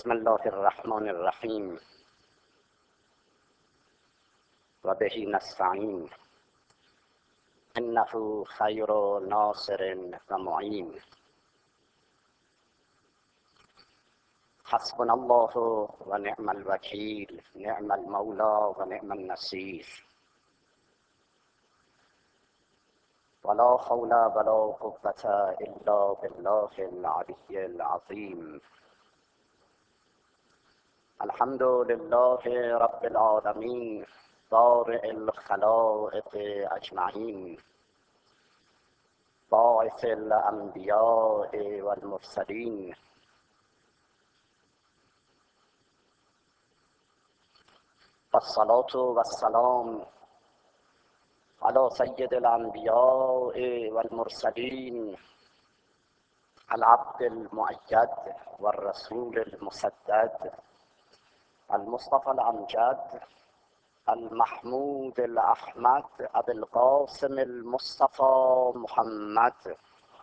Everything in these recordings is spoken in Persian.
بسم الله الرحمن الرحیم و به نستعین انه خیر ناصر و معین. حسبنا الله و نعم الوکیل، نعم المولا و نعم النصیر. ولا حول ولا قوة الا بالله العلی العظیم. الحمد لله رب العالمین، بارئ الخلائق اجمعین، باعث الانبیاء والمرسلین. والصلاة والسلام على سید الانبیاء والمرسلین، العبد المؤید والرسول المسدد، المصطفى الامجد، المحمود الاحمد، ابي القاسم المصطفى محمد.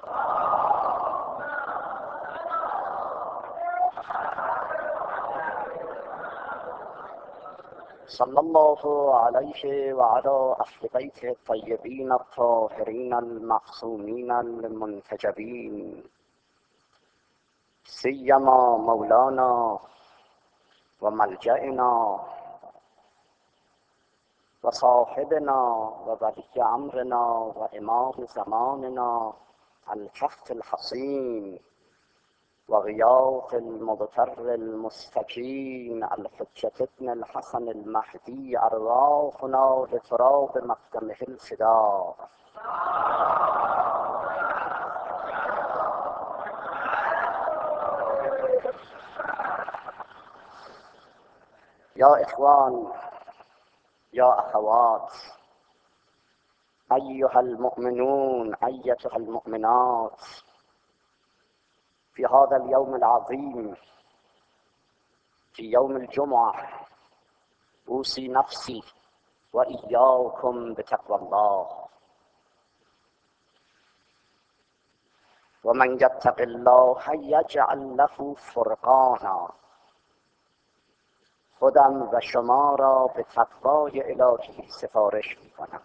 صلى الله عليه وعلى اهل بيته الطيبين الطاهرين المعصومين المنتجبين، سيما مولانا وملجأنا وصاحبنا وولي امرنا وامام زماننا الكهف الحصين وغياث المضطر المستكين الحجة ابن الحسن المهدي، أرواحنا لتراب مقدمه الفداء. يا إخوان، يا أخوات، أيها المؤمنون، أيتها المؤمنات، في هذا اليوم العظيم، في يوم الجمعة، أوصي نفسي وإياكم بتقوى الله. ومن يتق الله يجعل له فرقانا. خودم و شما را به تقوای الهی سفارش می‌کنم.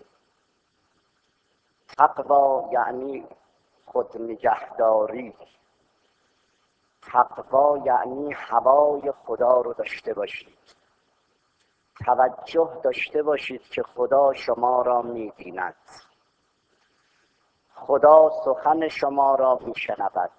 تقوا یعنی خود نگهداری. تقوا یعنی هوای خدا رو داشته باشید، توجه داشته باشید که خدا شما را می‌بیند، خدا سخن شما را می‌شنود،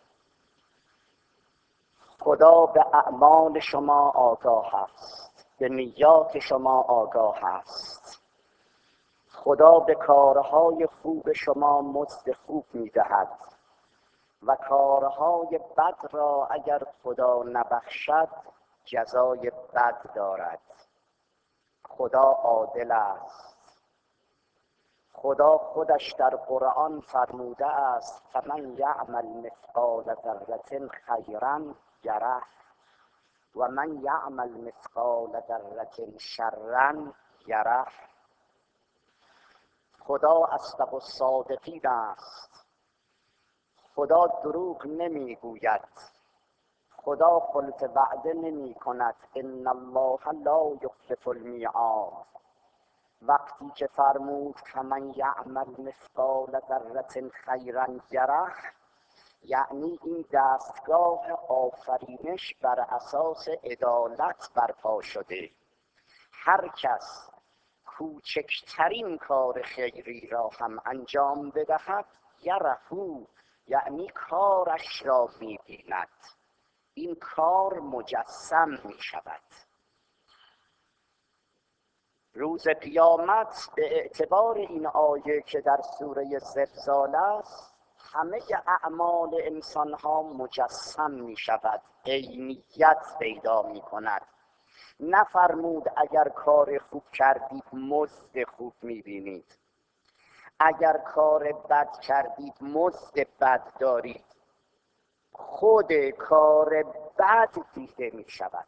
خدا به اعمال شما آگاه است، به نیات شما آگاه است. خدا به کارهای خوب شما مزد خوب می‌دهد و کارهای بد را اگر خدا نبخشد جزای بد دارد. خدا عادل است. خدا خودش در قرآن فرموده است فمن یعمل مثقال ذرة خیرا یره و من یعمل مثقال ذرة شرا یره. خدا اصدق الصادقین است. خدا دروغ نمیگوید. خدا خلف وعده نمی کند. ان الله لا یخلف المیعاد. وقتی که فرمود فمن یعمل مثقال ذرة خیرا یره، یعنی این دستگاه آفرینش بر اساس عدالت برپا شده. هر کس کوچکترین کار خیری را هم انجام بدهد یرهو، یعنی کارش را می‌بیند، این کار مجسم می شود. روز قیامت به اعتبار این آیه که در سوره زلزال است، همه اعمال انسان ها مجسم می شود، عینیت پیدا می کند. نفرمود اگر کار خوب کردید مزد خوب می بینید، اگر کار بد کردید مزد بد دارید. خود کار بد دیده می شود.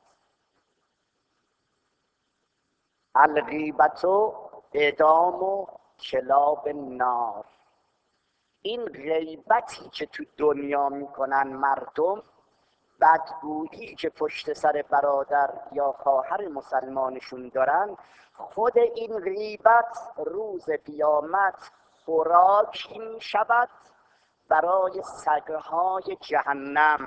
الغیبت اعدام کلاب نار. این غیبتی که تو دنیا میکنن مردم بدگویی که پشت سر برادر یا خواهر مسلمانشون دارن، خود این غیبت روز قیامت خوراکی می شود برای سگهای جهنم.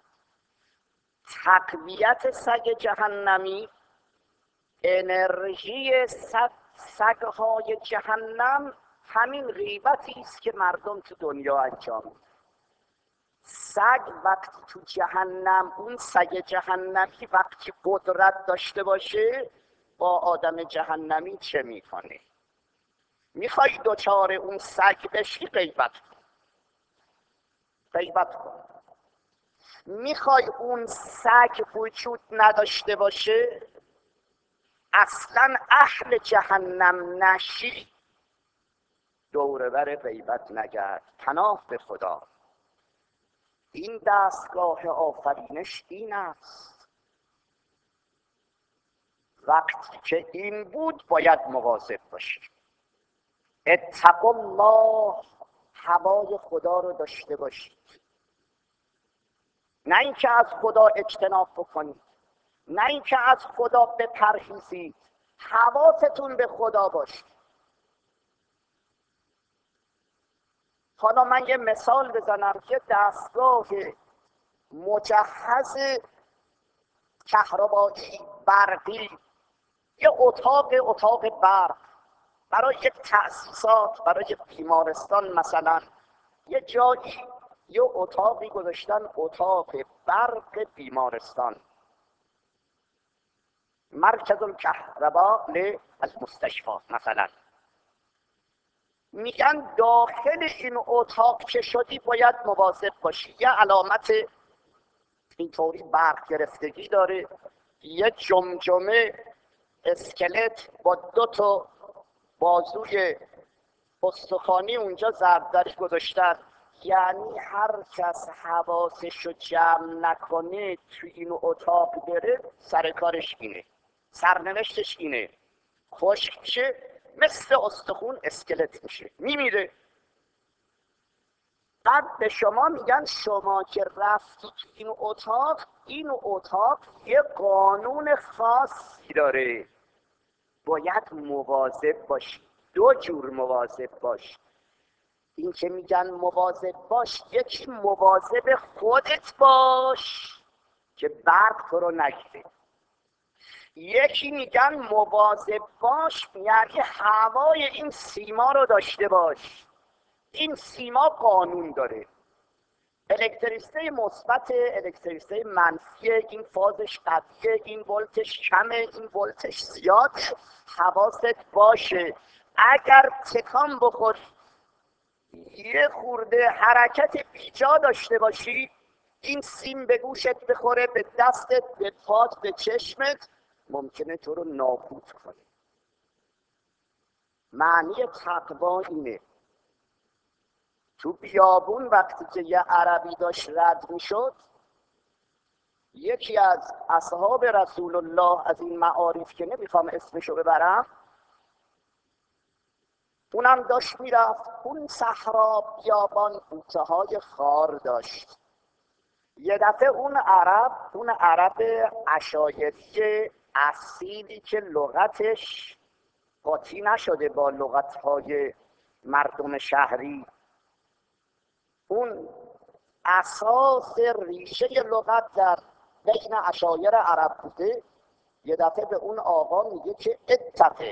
تقویت سگ جهنمی، انرژی سگهای جهنم همین غیبتی است که مردم تو دنیا انجام میدن. سگ وقتی تو جهنم، اون سگ جهنمی وقتی قدرت داشته باشه با آدم جهنمی چه میکنه؟ میخوای دوچار اون سگ بشی، غیبت کن. غیبت کن. میخوای اون سگ وجود نداشته باشه، اصلا اهل جهنم نشی، دور بر غیبت نگرد. پناه به خدا. این دستگاه آفرینش این است. وقتی که این بود باید مواظب باشی. اتقوا الله، هوای خدا رو داشته باشید. نه اینکه از خدا اجتناب بکنید، نه اینکه از خدا بپرهیزید، حواستون به خدا باشید. حالا من یه مثال بزنم که دستگاه مجهز کهربایی برقی، یه اتاق برق برای یک تأسیسات، برای بیمارستان مثلا، یه جایی یه اتاقی گذاشتن، اتاق برق بیمارستان، مرکز الکهرباء للمستشفى مثلا. میگن داخل این اتاق که شدی باید مواظب باشی. یه علامت اینطوری برق گرفتگی داره، یه جمجمه اسکلت با 2 بازوی استخوانی اونجا ضربدری گذاشتن. یعنی هر کس حواسش رو جمع نکنه تو این اتاق بره، سر کارش اینه، سرنوشتش اینه، خشک میشه، مثل استخون اسکلت میشه، میمیره. بعد به شما میگن شما که رفتی تو این اتاق یه قانون خاصی داره، باید مواظب باشی. 2 جور مواظب باش. این که میگن مواظب باش، یکی مواظب خودت باش که برق تو رو نگیره. یکی میگن مواظب باش یعنی هوای این سیما رو داشته باش. این سیما قانون داره. الکتریسته مثبت، الکتریسته منفی، این فازش قویه، این ولتش کمه، این ولتش زیاد. حواست باشه اگر تکان بخوری، یه خورده حرکت بیجا داشته باشی، این سیم به گوشت بخوره، به دستت، به پات، به چشمت، ممکنه تو رو نابود کنه. معنی تقوا اینه. تو بیابون وقتی که یه عربی داشت رد میشد، یکی از اصحاب رسول الله از این معارف که نمیخوام اسمشو ببرم، اونم داشت میرفت. اون صحرا بیابان بوته های خار داشت. یه دفعه اون عرب عشایری اصیلی که لغتش قاطی نشده با لغتهای مردم شهری، اون اساس ریشه لغت در بین عشایر عرب بوده، یه دفعه به اون آقا میگه که اتق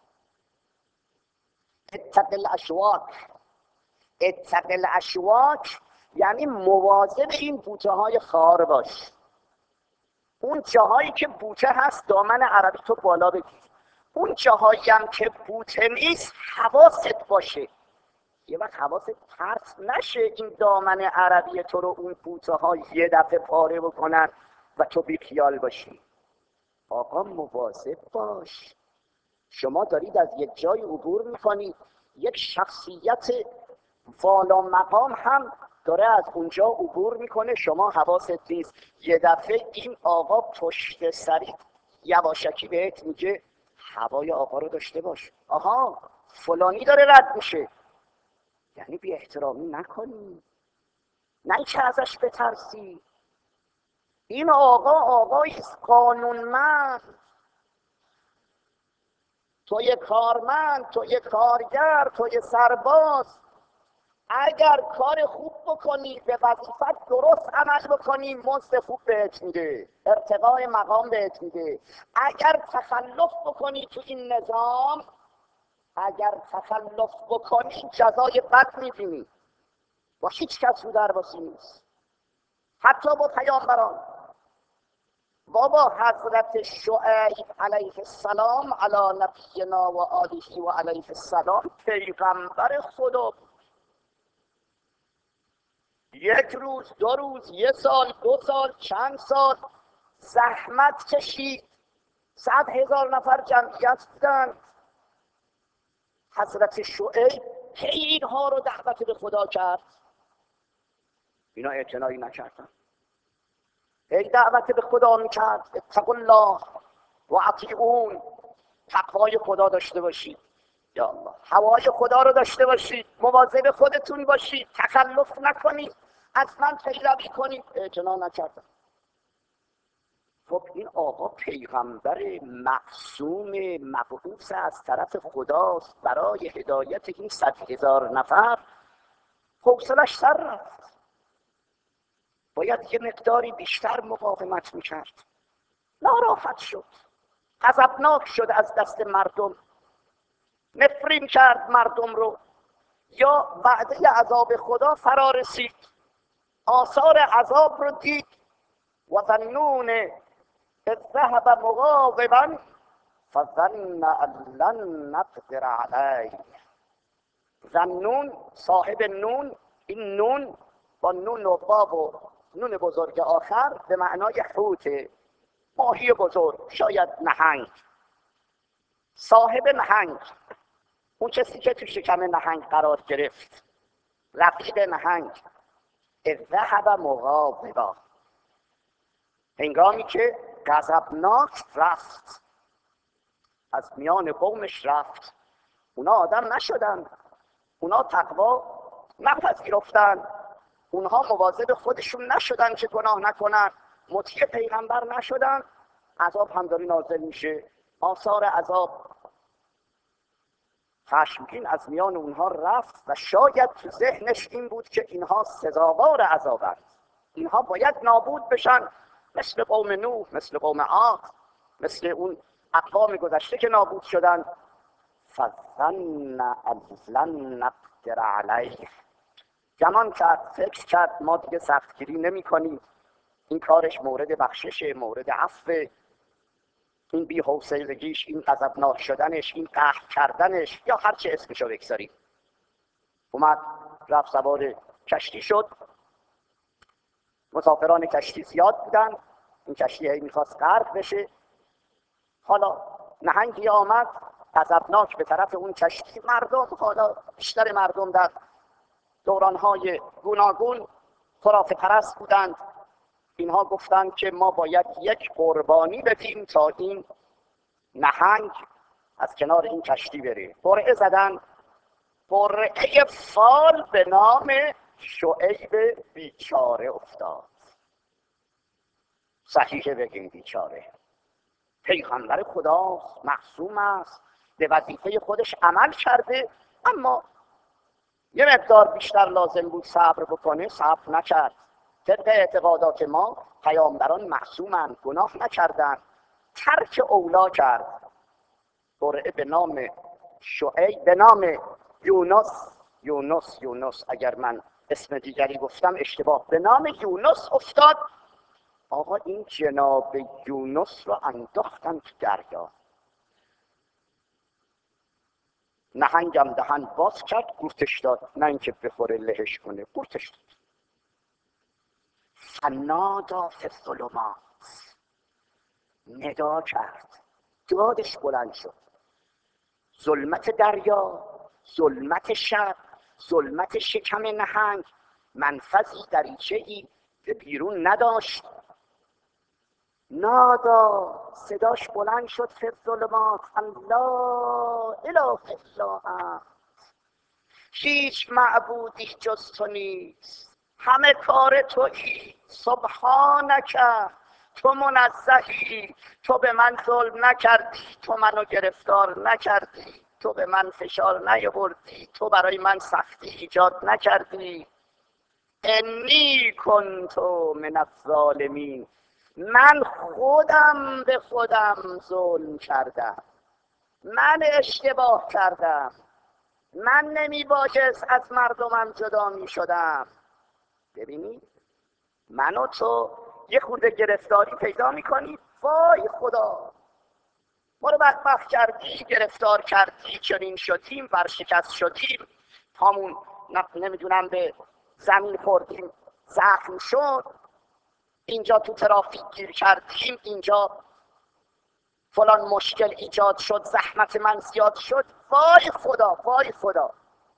الاشواک، یعنی مواظب این بوته های خار باش. اون جاهایی که بوته هست دامن عربی تو بالا بگیر، اون جاهایی هم که بوته نیست حواست باشه. یه وقت حواست پرت نشه این دامن عربی تو رو اون بوته ها یه دفعه پاره بکنن و تو بی خیال باشی. آقا مواظب باش. شما دارید از یک جای عبور میکنید، یک شخصیت والا مقام هم داره از اونجا عبور میکنه، شما حواست نیست. یه دفعه این آقا پشت سری یواشکی بهت میگه هوای آقا رو داشته باش. آها فلانی داره رد میشه، یعنی بی احترامی نکنی، نه اینکه ازش بترسی. این آقایی است قانونمند، توی کارمند، توی کارگر، توی سرباز، اگر کار خوب بکنی، به وظیفت درست عمل بکنی، مزد خوب بهت میده، ارتقای مقام بهت میده. اگر تخلف بکنی تو این نظام، اگر تخلف بکنی جزای بد میبینی. با هیچ کس رو درباسی نیست، حتی با پیامبران. بابا حضرت شعیب علیه السلام علی نبینا و آله و علیه السلام پیغمبر خدا بود. یک روز، 2 روز، 1 سال، 2 سال، چند سال زحمت کشید. 100,000 نفر جمعیت بودند. حضرت شعیب کی اینها رو دعوت به خدا کرد؟ اینا اعتنایی نکردن. هی دعوت به خدا میکرد اتقوا الله و اطیعون، تقوای خدا داشته باشید، یا الله هوای خدا رو داشته باشید، مواظب خودتون باشید، تخلف نکنید، از من پیروی کنید. اعتنا نکردن. خب این آقا پیغمبر معصوم مبعوث از طرف خداست برای هدایت این 100,000 نفر، حوصلش سر رفت. باید یه مقداری بیشتر مقاومت میکرد. ناراحت شد، غضبناک شد از دست مردم، نفرین کرد مردم رو. یا وعده عذاب خدا فرا رسید، آثار عذاب رو دید. و ظنون اذ ذهب مغاضبا فظن ان لن نقدر علیه. ظنون صاحب نون، این نون با نون و باب و نون بزرگ آخر به معنای حوت، ماهی بزرگ، شاید نهنگ، صاحب نهنگ، اون کسی که تو شکم نهنگ قرار گرفت، رفیق نهنگ. اذ ذهب مغاضبا، هنگامی که غضبناک رفت، از میان قومش رفت. اونا آدم نشدن، اونا تقوا نپذیرفتن، اونها مواظب خودشون نشدن که گناه نکنن، مطیع پیغمبر نشدن. عذاب هم داری نازل میشه، آثار عذاب. خشمگین از میان اونها رفت و شاید تو ذهنش این بود که اینها سزاوار عذابند، اینها باید نابود بشن، مثل قوم نوح، مثل قوم عاد، مثل اون اقوام گذشته که نابود شدن. فظن ان لن نقدر علیه، گمان کرد، فکر کرد ما دیگه سختگیری نمی کنیم، این کارش مورد بخششه، مورد عفو، این بی‌حوصلگیش، این غضبناک شدنش، این قهر کردنش، یا هر چه اسمشو بگذاریم. اومد رفت سوار کشتی شد. مسافران کشتی زیاد بودن، این کشتی هی میخواست غرق بشه. حالا نهنگی آمد غضبناک به طرف اون کشتی. مردم، حالا بیشتر مردم در دورانهای گوناگون خرافه پرست بودند. اینها گفتند که ما باید یک قربانی بدیم تا این نهنگ از کنار این کشتی بره. قرعه زدن، قرعه فال به نام شعیب بیچاره افتاد. صحیح بگیم بیچاره، پیغمبر خداست، معصوم است، به وظیفه خودش عمل کرده، اما یه مقدار بیشتر لازم بود صبر بکنه، صبر نکرد. طبق اعتقادات ما پیامبران معصومند، گناه نکردند، ترک اولا کرد. قرعه به نام شعیب، به نام یونس، اگر من اسم دیگری گفتم اشتباه، به نام یونس افتاد. آقا این جناب یونس رو انداختن تو دریا. نهنگم دهن باز کرد، قورتش داد، نه اینکه بخوره لهش کنه، قورتش داد. فنادا فی الظلمات، ندا کرد، دادش بلند شد. ظلمت دریا، ظلمت شب، ظلمت شکم نهنگ، منفذی دریچه‌ای به بیرون نداشت. نادا، صداش بلند شد، فی الظلمات، لا اله الا انت، هیچ معبودی جز تو نیست، همه کار تویی، سبحانک تو منزهی، تو به من ظلم نکردی، تو منو گرفتار نکردی، تو به من فشار نیاوردی، تو برای من سختی ایجاد نکردی. انی کنت من الظالمین، من خودم به خودم ظلم کردم، من اشتباه کردم، من نمی بایست از مردمم جدا می شدم. ببینید من و تو یه خورده گرفتاری پیدا می کنی، وای خدا ما رو بدبخت کردی، گرفتار کردی، چنین شدیم، ورشکست شدیم، پامون نمیدونم به زمین خوردیم زخم شد، اینجا تو ترافیک گیر کردیم، اینجا فلان مشکل ایجاد شد، زحمت من زیاد شد، وای خدا وای خدا.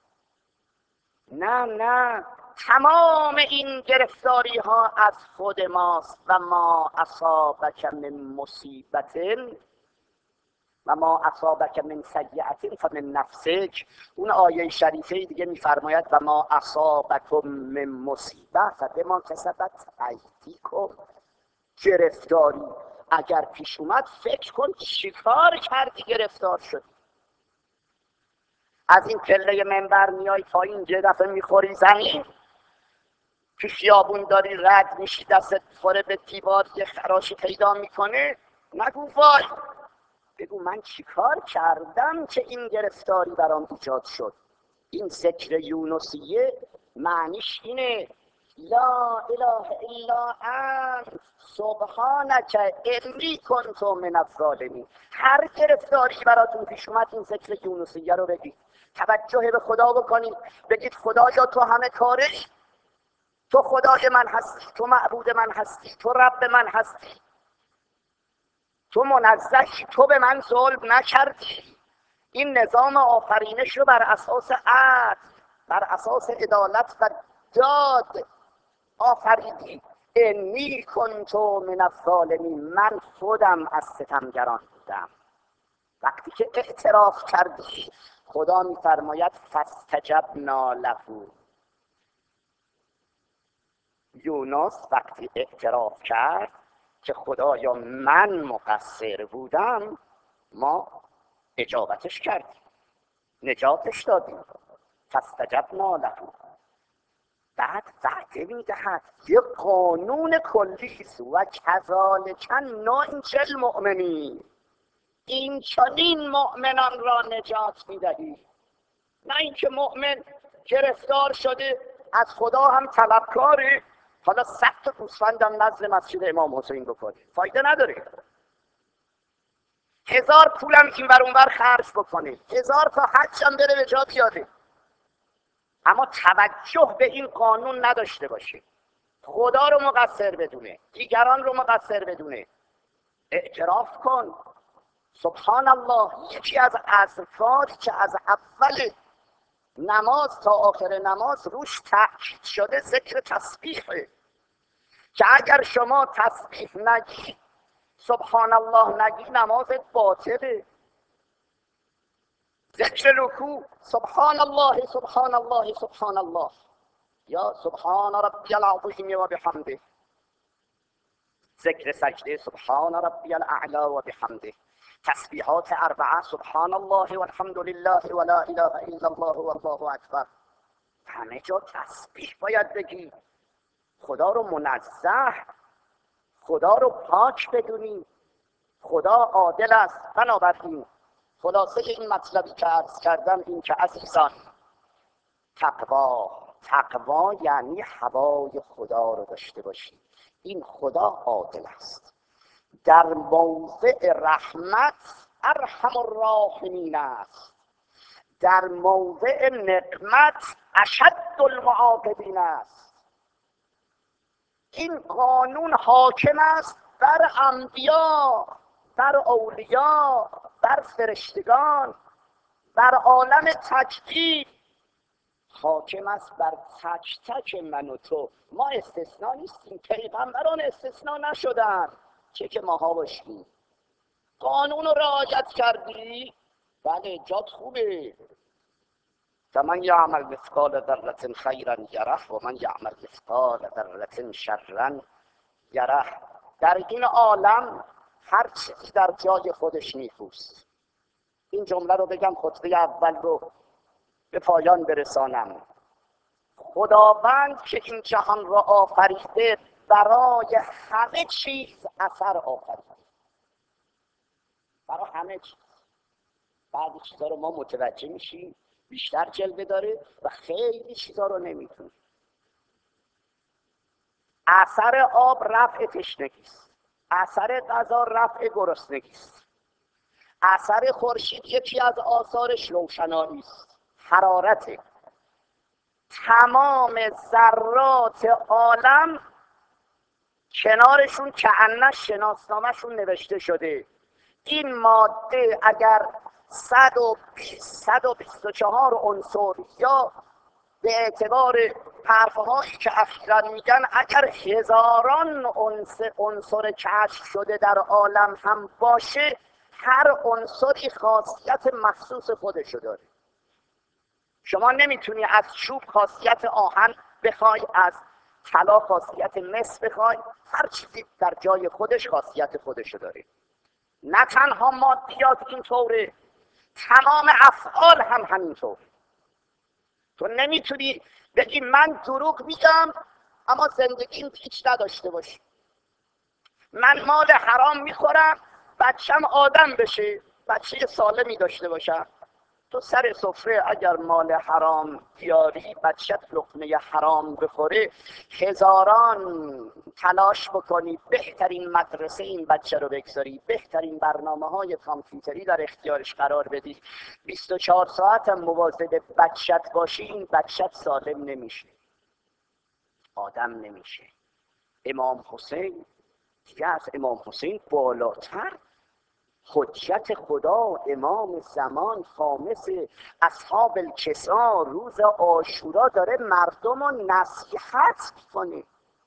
نه نه، تمام این گرفتاری ها از خود ماست. و ما اصابک من مصیبت و ما اصابک من سیئت فمن نفسک. اون آیه شریفه دیگه میفرماید و ما اصابکم من مصیبه فبما کسبت ایدیکم. گرفتاری اگر پیش اومد فکر کن چیکار کردی گرفتار شدی. از این پله منبر میای پایین، یه دفعه میخوری زمین، تو خیابون داری رد میشی دستت خوره به دیوار، یه خراشی پیدا میکنه، نگو وای، بگو من چیکار کردم که این گرفتاری برام ایجاد شد. این ذکر یونسیه معنیش اینه لا اله الا انت سبحانک انی کنت من الظالمین. هر گرفتاری براتون پیش اومد این ذکر یونسیه رو بگید، توجه به خدا بکنید، بگید خدایا تو همه کاره، تو خدای من هستی، تو معبود من هستی، تو رب من هستی، تو منزهی، تو به من ظلم نکردی. این نظام آفرینش رو بر اساس عدل، بر اساس عدالت و داد آفریدی. انی کنت من الظالمین، من خودم از ستمگران بودم. وقتی که اعتراف کردی خدا میفرماید فاستجبنا له. یونس وقتی اعتراف کرد که خدایا من مقصر بودم، ما اجابتش کردیم، نجاتش دادیم. فاستجبنا له. بعد وعده میدهد یه قانون کلی است و کذالک ننجی المؤمنین، این چنین مؤمنان را نجات میدهی. نه اینکه مؤمن گرفتار شده از خدا هم طلبکاره، حالا 100 تا گوسفندم نزد مسجد امام حسین بکنه، فایده نداره. 1000 پولم این ور اون ور خرج بکنه، 1000 تا حج هم بره به جا بیاره، اما توجه به این قانون نداشته باشه، خدا رو مقصر بدونه، دیگران رو مقصر بدونه. اعتراف کن. سبحان الله یکی از اذکاری که از اول نماز تا آخر نماز روش تأکید شده ذکر تسبیحه، که اگر شما تسبیح نگی، سبحان الله نگی، نمازت باطله. ذکر رکوع سبحان الله سبحان الله سبحان الله، یا سبحان ربی العظیم و بحمده. ذکر سجده سبحان ربی الاعلی و بحمده. تسبیحات 4 سبحان الله والحمد لله ولا اله الا الله والله اکبر. همه جا تسبیح باید بگی، خدا رو منزه، خدا رو پاک بدونی، خدا عادل است. بنابراین خلاصه این مطلبی که عرض کردم این که عزیزان، تقوا یعنی هوای خدا رو داشته باشید. این خدا عادل است، در موضع رحمت ارحم الراحمین است، در موضع نقمت اشد المعاقبین است. این قانون حاکم است بر انبیا، بر اولیا، بر فرشتگان، بر عالم تکوین، حاکم است بر تک تک من و تو. ما استثناء نیستیم، پیغمبران استثناء نشدن چه که ماها باشیم. قانون رو رعایت کردی، بله جات خوبه. فمن یعمل مثقال ذره خیرا یره و من یعمل مثقال ذره شرا یره. در این عالم هر چیزی در جای خودش نیکوست. این جمله رو بگم خطبه اول رو به پایان برسانم. خداوند که این جهان را آفریده برای همه چیز اثر آفریده، برای همه چیز. بعضی چیزا رو ما متوجه میشیم بیشتر جلوه داره و خیلی چیزا رو نمیتونیم. اثر آب رفع تشنگی است، اثر غذا رفع گرسنگی است، اثر خورشید یکی از آثارش روشنایی است، حرارته. تمام ذرات عالم کنارشون کأنه شناسنامه‌شون نوشته شده این ماده اگر 124 عنصر یا به اعتبار حرفهایی که اخیراً میگن اگر هزاران عنصر کشف شده در عالم هم باشه، هر عنصری خاصیت مخصوص خودشو داره. شما نمیتونی از چوب خاصیت آهن بخوای، از طلا خاصیت مس بخوای، هر چیزی در جای خودش خاصیت خودشو داره. نه تنها مادیات اینطوره، تمام افعال هم همینطور. تو نمیتونی بگی من دروغ میگم اما زندگیم هیچ نداشته باشی. من مال حرام میخورم بچم آدم بشه، بچه سالمی داشته باشم. تو سر سفره اگر مال حرام بیاری، بچت لقمه حرام بخوره، هزاران تلاش بکنی بهترین مدرسه این بچه رو بگذاری، بهترین برنامه‌های کامپیوتری در اختیارش قرار بدی، 24 ساعت هم مواظب بچت باشی، این بچت سالم نمیشه، آدم نمیشه. امام حسین دیگه از امام حسین بالاتر حجت خدا، امام زمان، خامس اصحاب الکسا، روز عاشورا داره مردم رو نصیحت میکنه.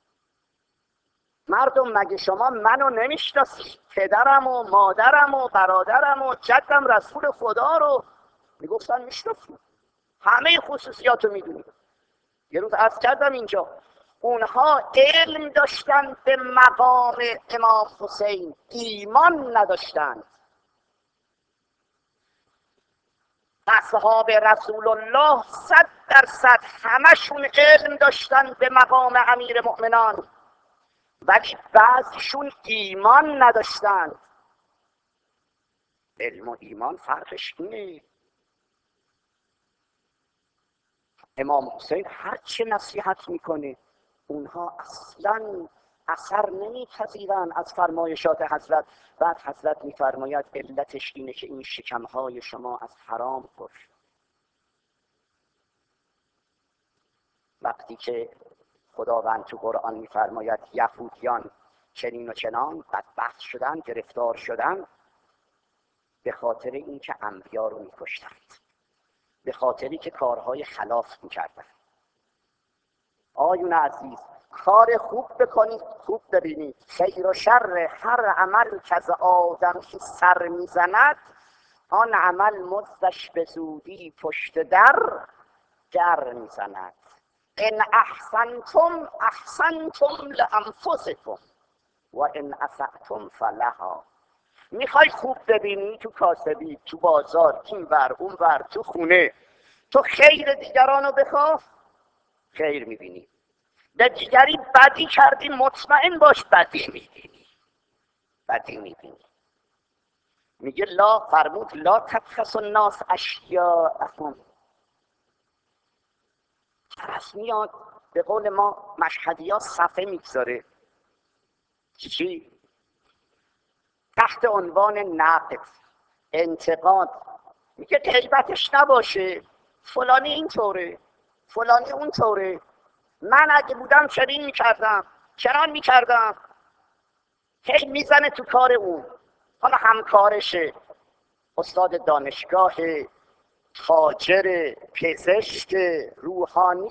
مردم مگه شما منو نمیشناسید؟ پدرم و مادرم و برادرم و جدم رسول خدا رو میگفتن میشناسید، همه خصوصیات رو میدونید. یه روز عرض کردم اینجا اونها علم داشتن به مقام امام حسین، ایمان نداشتند. اصحاب رسول الله 100% همشون علم داشتن به مقام امیر مؤمنان، ولی بعضیشون ایمان نداشتن. علم و ایمان فرقش اینه. امام حسین هر چه نصیحت میکنه اونها اصلا اثر نمیپذیرن از فرمایشات حضرت. بعد حضرت میفرماید علتش اینه که این شکمهای شما از حرام پر شد. وقتی که خداوند تو قرآن میفرماید یهودیان چنین و چنان بدبخت شدن، گرفتار شدن، به خاطر اینکه انبیا رو میکشتند، به خاطری که کارهای خلاف میکردند. آیون عزیز، کار خوب بکنید خوب ببینید، خیر و شر هر عمل که از آدم سر میزند آن عمل مزدش به زودی پشت در گر میزند. ان احسنتم احسنتم لانفسکم و ان اسأتم فلها. میخوای خوب ببینی تو کاسبی، تو بازار، این ور اون ور، تو خونه، تو خیر دیگران رو بخواه، خیر میبینی. به دیگری بدی کردی مطمئن باش بدی میبینی، بدی میبینی. میگه لا، فرمود لا تبخس الناس اشیاءهم. طرف میاد به قول ما مشهدی ها صفحه میگذاره چی؟ تحت عنوان نقد، انتقاد، میگه غیبتش نباشه، فلانی اینطوره، فلانی اونطوره، من اگه بودم چنین میکردم، چنان میکردم. هی میزنه تو کار اون. حالا همکارشه، استاد دانشگاه، تاجر، پزشک، روحانی،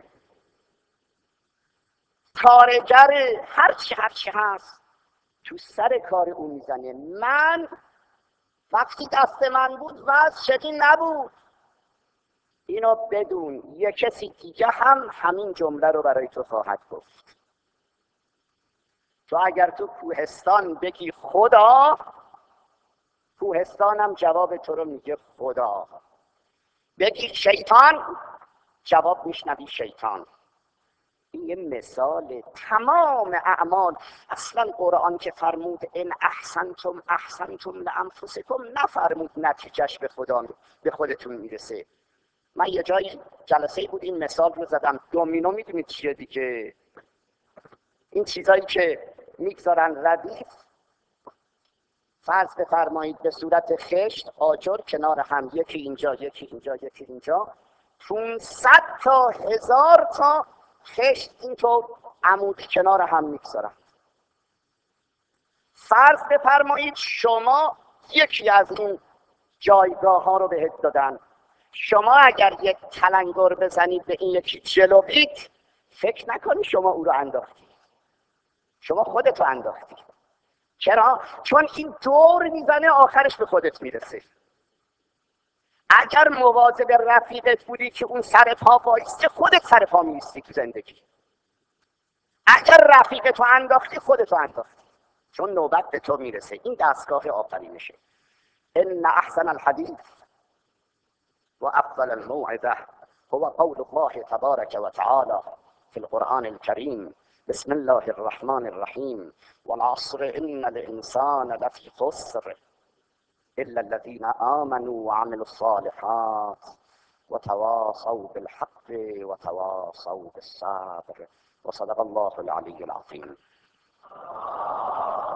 کارگر، هرچی هست تو سر کار اون میزنه. من وقتی دست من بود وضع چنین نبود. اینو بدون یه کسی دیگه هم همین جمله رو برای تو خواهد گفت. تو اگر تو کوهستان بگی خدا، کوهستانم جواب تو رو میگه خدا. بگی شیطان، جواب میشنوی شیطان. این یه مثال تمام اعمال. اصلا قرآن که فرمود ان احسنتم احسنتم لانفسکم، نفرمود نتیجهش به خودتون میرسه. من یه جایی جلسه بود این مثال رو زدم. دومینو میدونید چیه دیگه؟ این چیزایی که میگذارن ردیف، فرض بفرمایید به صورت خشت آجر کنار هم، یکی اینجا یکی اینجا یکی اینجا، 500 تا 1000 تا خشت اینطور عمود کنار هم میگذارن. فرض بفرمایید شما یکی از این جایگاه ها رو بهت دادن، شما اگر یک تلنگر بزنید به این یکی جلویت، فکر نکنی شما او رو انداختی، شما خودتو انداختی. چرا؟ چون این دور میزنه آخرش به خودت میرسه. اگر مواظب رفیقت بودی که اون سر پا وایسته، خودت سر پا میستی تو زندگی. اگر رفیقتو انداختی، خودتو انداختی، چون نوبت به تو میرسه. این دستگاه آفرینشه. ان احسن الحدیث و افضل الموعظه هو قول الله تبارك وتعالى في القرآن الكريم بسم الله الرحمن الرحيم والعصر إن الإنسان لفي خسر إلا الذين آمنوا وعملوا الصالحات وتواصوا بالحق وتواصوا بالصبر وصدق الله العلي العظيم.